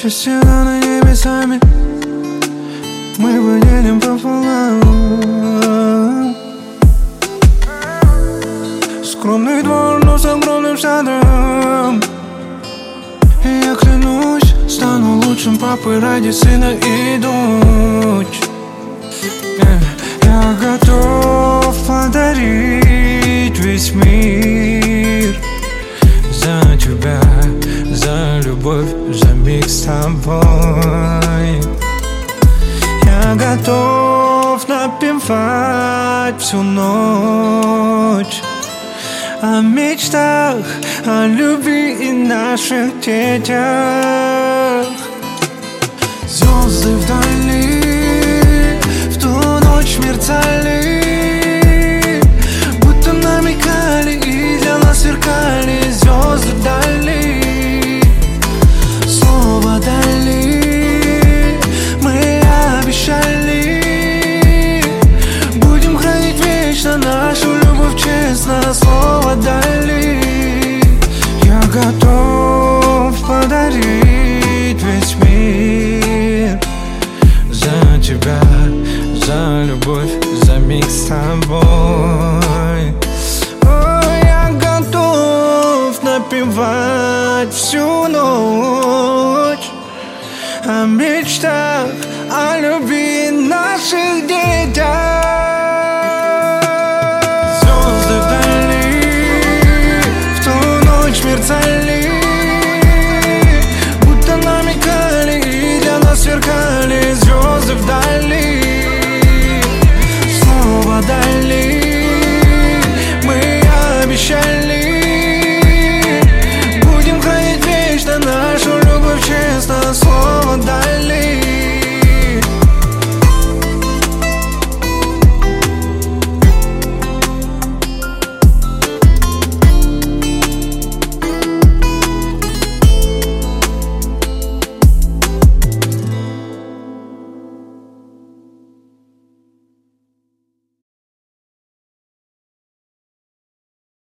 Счастье дано небесами, мы поделим пополам. Скромный двор, но с огромным садом. И я клянусь, стану лучшим папой ради сына и дочь. Я готов подарить весь мир за тебя, за любовь, за миг с тобой. Я готов напевать всю ночь о мечтах, о любви и наших детях. Звезды вдали в ту ночь мерцали, будто намекали и для нас сверкали. Звезды вдали, слово дали, мы обещали, будем хранить вечно нашу любовь честно. Слово дали, я готов подарить весь мир за тебя, за любовь, за миг с тобой. Я готов напевать всю ночь о мечтах, о любви